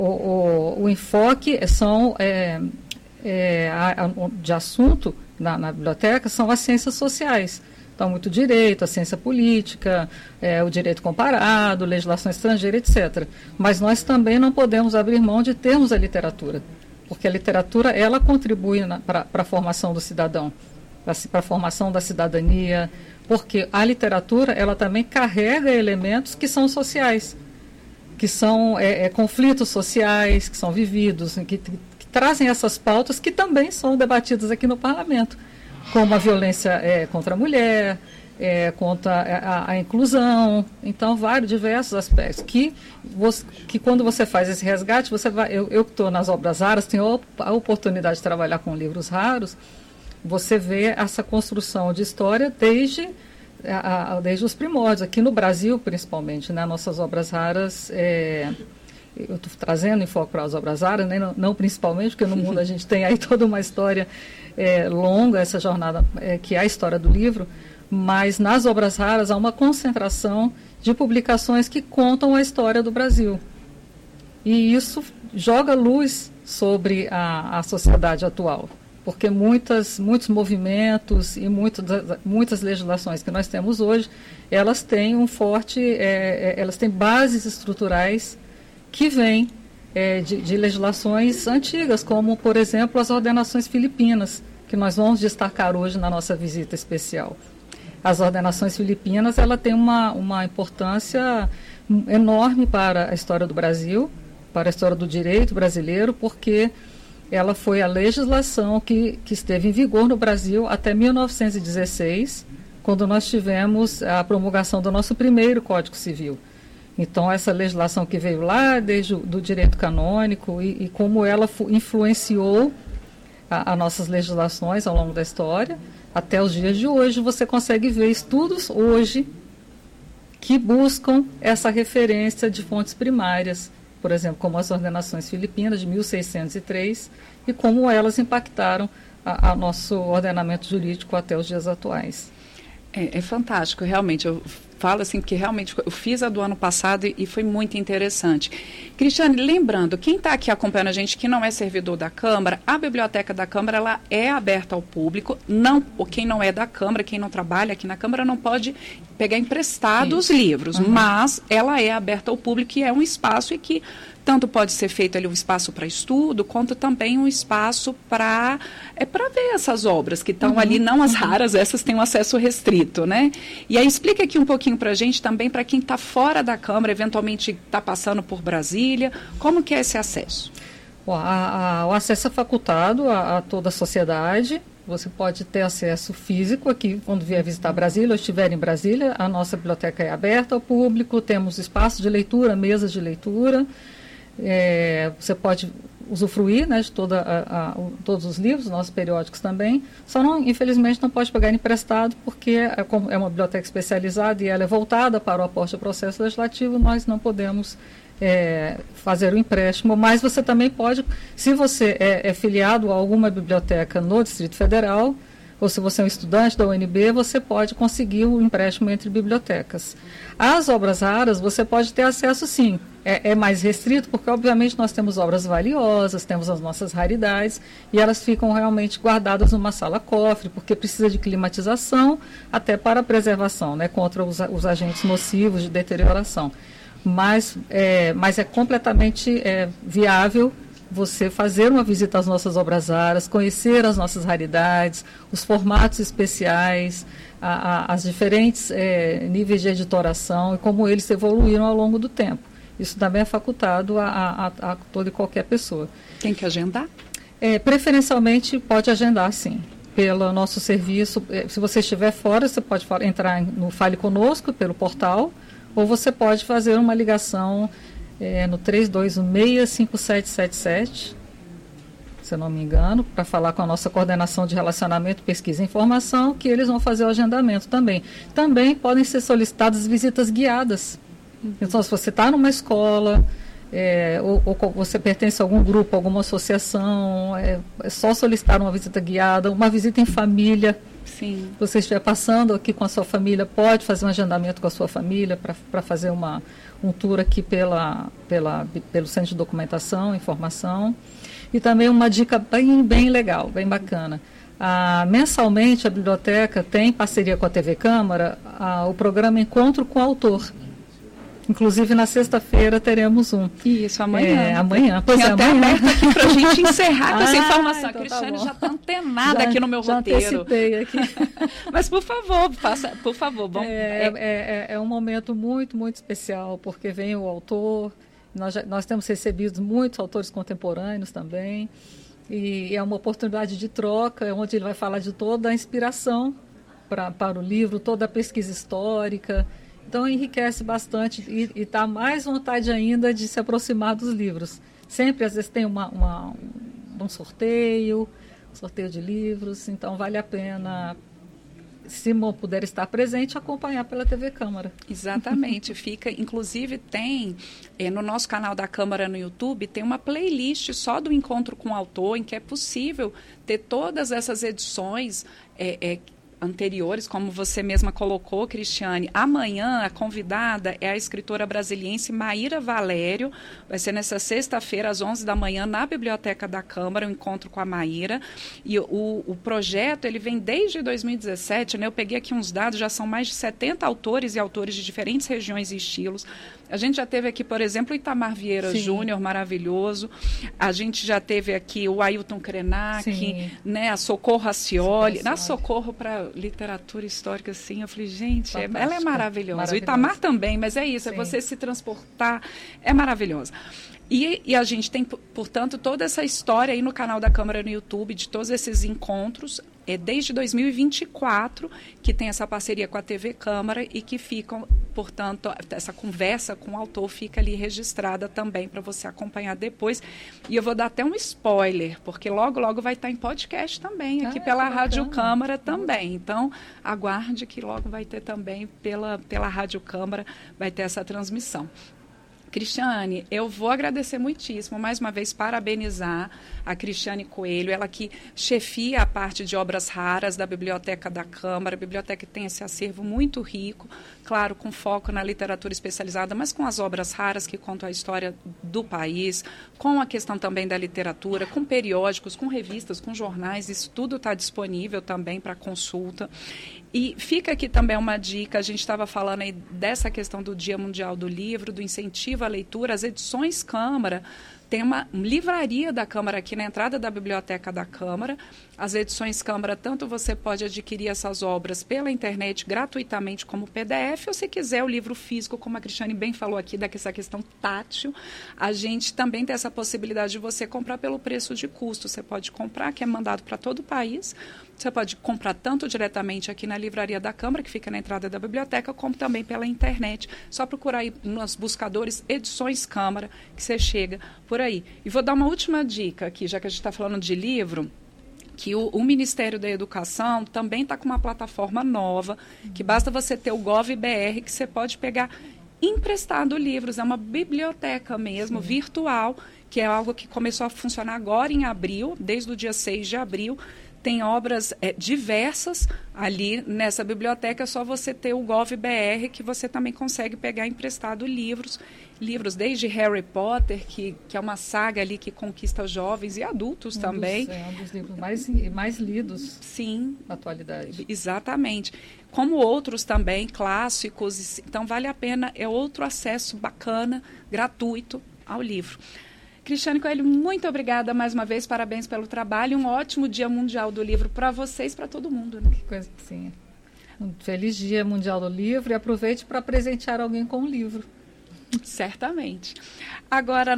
O enfoque de assunto na biblioteca são as ciências sociais. Então, muito direito, a ciência política, o direito comparado, legislação estrangeira, etc. Mas nós também não podemos abrir mão de termos a literatura, porque a literatura, ela contribui para a formação do cidadão, para a formação da cidadania, porque a literatura, ela também carrega elementos que são sociais, que são conflitos sociais, que são vividos, que trazem essas pautas que também são debatidas aqui no parlamento, como a violência contra a mulher, contra a inclusão, então diversos aspectos, que quando você faz esse resgate, eu que estou nas obras raras, tenho a oportunidade de trabalhar com livros raros, você vê essa construção de história desde os primórdios, aqui no Brasil principalmente, né? Nossas obras raras, eu estou trazendo enfoque para as obras raras, né? Não principalmente, porque no mundo a gente tem aí toda uma história longa, essa jornada que é a história do livro, mas nas obras raras há uma concentração de publicações que contam a história do Brasil. E isso joga luz sobre a sociedade atual, porque muitos movimentos e muitas legislações que nós temos hoje, elas têm elas têm bases estruturais que vêm de legislações antigas, como, por exemplo, as ordenações filipinas, que nós vamos destacar hoje na nossa visita especial. As ordenações filipinas, ela tem uma importância enorme para a história do Brasil, para a história do direito brasileiro, porque ela foi a legislação que esteve em vigor no Brasil até 1916, quando nós tivemos a promulgação do nosso primeiro Código Civil. Então, essa legislação que veio lá desde do direito canônico e como ela influenciou as nossas legislações ao longo da história, até os dias de hoje, você consegue ver estudos hoje que buscam essa referência de fontes primárias, por exemplo, como as ordenações filipinas de 1603 e como elas impactaram a nosso ordenamento jurídico até os dias atuais. É fantástico, realmente. Eu falo assim, porque realmente eu fiz a do ano passado e foi muito interessante. Cristiane, lembrando, quem está aqui acompanhando a gente que não é servidor da Câmara, a Biblioteca da Câmara ela é aberta ao público. Quem não é da Câmara, quem não trabalha aqui na Câmara, não pode pegar emprestado os livros, mas ela é aberta ao público e é um espaço em que tanto pode ser feito ali um espaço para estudo, quanto também um espaço para ver essas obras que estão ali, não as raras, essas têm um acesso restrito, né? E aí explica aqui um pouquinho para a gente também, para quem está fora da Câmara, eventualmente está passando por Brasília, como que é esse acesso? O acesso é facultado a toda a sociedade. Você pode ter acesso físico aqui, quando vier visitar Brasília ou estiver em Brasília. A nossa biblioteca é aberta ao público, temos espaço de leitura, mesas de leitura. Você pode usufruir, né, de todos os livros, nossos periódicos também, infelizmente não pode pegar emprestado, porque é uma biblioteca especializada e ela é voltada para o aporte ao processo legislativo, nós não podemos fazer o empréstimo, mas você também pode, se você é filiado a alguma biblioteca no Distrito Federal, ou se você é um estudante da UNB, você pode conseguir o empréstimo entre bibliotecas. As obras raras, você pode ter acesso sim, é mais restrito, porque obviamente nós temos obras valiosas, temos as nossas raridades, e elas ficam realmente guardadas numa sala cofre, porque precisa de climatização, até para a preservação, né, contra os agentes nocivos de deterioração. Mas é completamente viável você fazer uma visita às nossas obras raras, conhecer as nossas raridades, os formatos especiais, as diferentes níveis de editoração e como eles evoluíram ao longo do tempo. Isso também é facultado a toda e qualquer pessoa. Tem que agendar? Preferencialmente pode agendar, sim. Pelo nosso serviço, se você estiver fora, você pode entrar no Fale Conosco, pelo portal, ou você pode fazer uma ligação no 3216-5777, se eu não me engano, para falar com a nossa coordenação de relacionamento, pesquisa e informação, que eles vão fazer o agendamento também. Também podem ser solicitadas visitas guiadas. Então, se você está numa escola, ou você pertence a algum grupo, alguma associação, é só solicitar uma visita guiada, uma visita em família, Sim. Se você estiver passando aqui com a sua família, pode fazer um agendamento com a sua família para fazer um tour aqui pelo Centro de Documentação, Informação. E também uma dica bem legal, bem bacana. Mensalmente, a biblioteca tem parceria com a TV Câmara, o programa Encontro com o Autor. Inclusive, na sexta-feira teremos um. Isso, amanhã. Amanhã. Pois tem é, até amanhã. aberto aqui para a gente encerrar com essa informação. Então a Cristiane tá já está antenada aqui no meu roteiro. Antecipei aqui. Mas, por favor, por favor. Bom, é um momento muito, muito especial, porque vem o autor, nós temos recebido muitos autores contemporâneos também, e é uma oportunidade de troca, onde ele vai falar de toda a inspiração para o livro, toda a pesquisa histórica. Então, enriquece bastante e dá mais vontade ainda de se aproximar dos livros. Sempre, às vezes, tem um sorteio de livros, então vale a pena, se não puder estar presente, acompanhar pela TV Câmara. Exatamente. Inclusive tem, no nosso canal da Câmara no YouTube, tem uma playlist só do Encontro com o Autor, em que é possível ter todas essas edições anteriores, como você mesma colocou, Cristiane. Amanhã, a convidada é a escritora brasiliense Maíra Valério. Vai ser nessa sexta-feira, às 11 da manhã, na Biblioteca da Câmara, o encontro com a Maíra. E o projeto, ele vem desde 2017, né? Eu peguei aqui uns dados, já são mais de 70 autores e autores de diferentes regiões e estilos. A gente já teve aqui, por exemplo, o Itamar Vieira Júnior, maravilhoso. A gente já teve aqui o Ailton Krenak, né? A Socorro Racioli. Na Socorro para literatura histórica, assim, eu falei, gente, ela é maravilhosa. O Itamar também, mas é isso, é você se transportar, é maravilhosa. E a gente tem, portanto, toda essa história aí no canal da Câmara no YouTube, de todos esses encontros, desde 2024, que tem essa parceria com a TV Câmara e que ficam, portanto, essa conversa com o autor fica ali registrada também para você acompanhar depois. E eu vou dar até um spoiler, porque logo vai estar em podcast também, aqui pela Rádio Câmara também. Então, aguarde que logo vai ter também pela Rádio Câmara, vai ter essa transmissão. Cristiane, eu vou agradecer muitíssimo, mais uma vez parabenizar a Cristiane Coelho, ela que chefia a parte de obras raras da Biblioteca da Câmara. A biblioteca tem esse acervo muito rico, claro, com foco na literatura especializada, mas com as obras raras que contam a história do país, com a questão também da literatura, com periódicos, com revistas, com jornais, isso tudo está disponível também para consulta. E fica aqui também uma dica, a gente estava falando aí dessa questão do Dia Mundial do Livro, do incentivo à leitura, as edições Câmara, tem uma livraria da Câmara aqui na entrada da Biblioteca da Câmara. As edições Câmara, tanto você pode adquirir essas obras pela internet gratuitamente como PDF, ou se quiser o livro físico, como a Cristiane bem falou aqui, dessa questão tátil, a gente também tem essa possibilidade de você comprar pelo preço de custo. Você pode comprar, que é mandado para todo o país. Você pode comprar tanto diretamente aqui na livraria da Câmara, que fica na entrada da biblioteca, como também pela internet. Só procurar aí nos buscadores Edições Câmara, que você chega por aí. E vou dar uma última dica aqui, já que a gente está falando de livro, que o Ministério da Educação também está com uma plataforma nova, que basta você ter o GovBR, que você pode pegar emprestado livros. É uma biblioteca mesmo, virtual, que é algo que começou a funcionar agora em abril, desde o dia 6 de abril. Tem obras diversas ali nessa biblioteca, é só você ter o GovBR, que você também consegue pegar emprestado livros desde Harry Potter, que é uma saga ali que conquista jovens e adultos também. É um dos livros mais lidos na atualidade. Exatamente. Como outros também, clássicos. Então, vale a pena, é outro acesso bacana, gratuito ao livro. Cristiane Coelho, muito obrigada mais uma vez, parabéns pelo trabalho, um ótimo Dia Mundial do Livro para vocês, para todo mundo. Né? Que coisa que sim. Um feliz Dia Mundial do Livro e aproveite para presentear alguém com um livro. Certamente. Agora,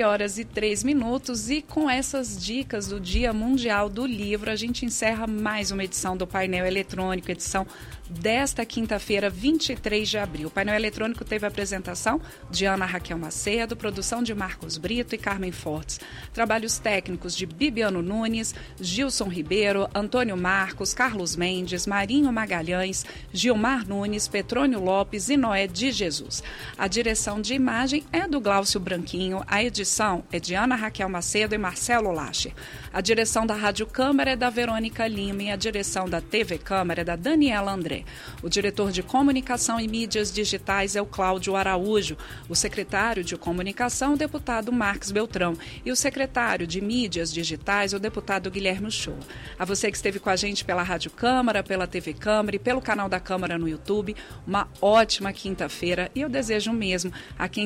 9h03 e com essas dicas do Dia Mundial do Livro, a gente encerra mais uma edição do Painel Eletrônico, edição desta quinta-feira, 23 de abril. O painel eletrônico teve a apresentação de Ana Raquel Macedo, produção de Marcos Brito e Carmen Fortes. Trabalhos técnicos de Bibiano Nunes, Gilson Ribeiro, Antônio Marcos, Carlos Mendes, Marinho Magalhães, Gilmar Nunes, Petrônio Lopes e Noé de Jesus. A direção de imagem é do Glaucio Branquinho, a edição é de Ana Raquel Macedo e Marcelo Lacher. A direção da Rádio Câmara é da Verônica Lima e a direção da TV Câmara é da Daniela André. O diretor de Comunicação e Mídias Digitais é o Cláudio Araújo. O secretário de Comunicação, o deputado Marcos Beltrão. E o secretário de Mídias Digitais, o deputado Guilherme Show. A você que esteve com a gente pela Rádio Câmara, pela TV Câmara e pelo canal da Câmara no YouTube, uma ótima quinta-feira e eu desejo o mesmo a quem